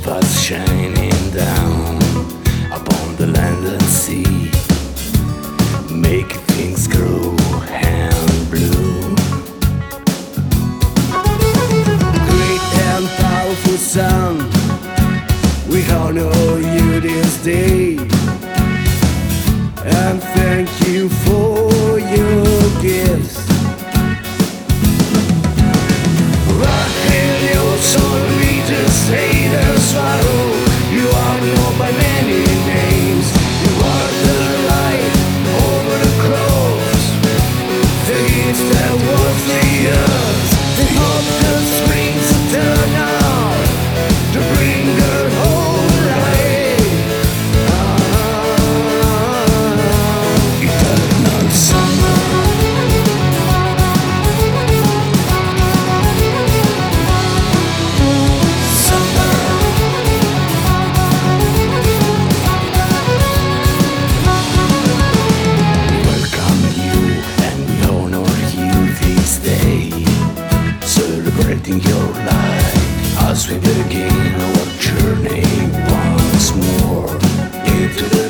stars shining down upon the land and sea, make things grow and bloom. Great and powerful sun, we honor you this day, and thank you for your gifts. Say the swallow, you are known by many names. You are the light over the clouds, the east that was the earth, the hope that springs eternal to bring the whole light. Eternal summer. Celebrating your life as we begin our journey once more into the